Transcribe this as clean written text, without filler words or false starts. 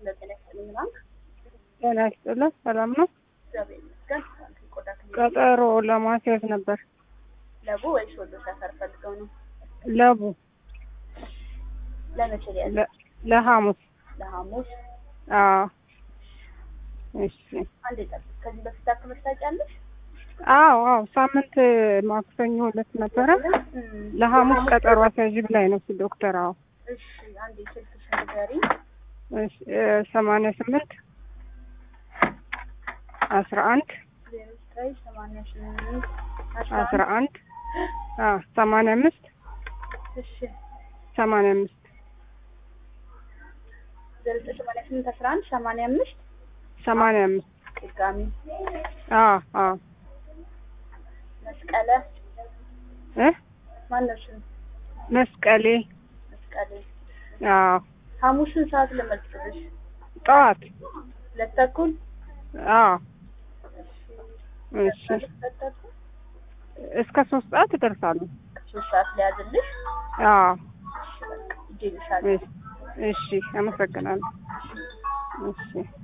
ጤና ይስጥልኝ ባንክ። ጤና ይስጥልኝ። ሰላም ነው? እግዚአብሔር ይመስገን። ቆዳ ክሊኒክ ቀጠሮ ለማስያዝ ነበር። ለቡ ወይስ ወሎ ሰፈር ፈልገው ነው? ለቡ ለመቼ ሊያዝ? ለሐሙስ። ለሐሙስ። አዎ። እሺ። አንዴ ጠብቅ። ከዚህ በፊት ታክመሽ ታውቂያለሽ? አዎ ሳምንት ማክሰኞ ዕለት ነበረ። ለሐሙስ ቀጠሮ አስያዥ ብላኝ ነው ዶክተር። አዎ። እሺ። አንዴ ስልክሽን ንገሪኝ። እሺ 88 11 0988 11 85 እሺ 85 0988 11 85 ድጋሚ መስቀለ ማነው ስም? መስቀሌ። አዎ። ሐሙስን ሰዓት ለመጥተሽ ጠዋት 2 ተኩል። አዎ። እሺ እስከ 3 ሰዓት እደርሳለሁ። 3 ሰዓት ሊያዝልሽ? አዎ። ይጀልሻል። እሺ አመሰግናለሁ። እሺ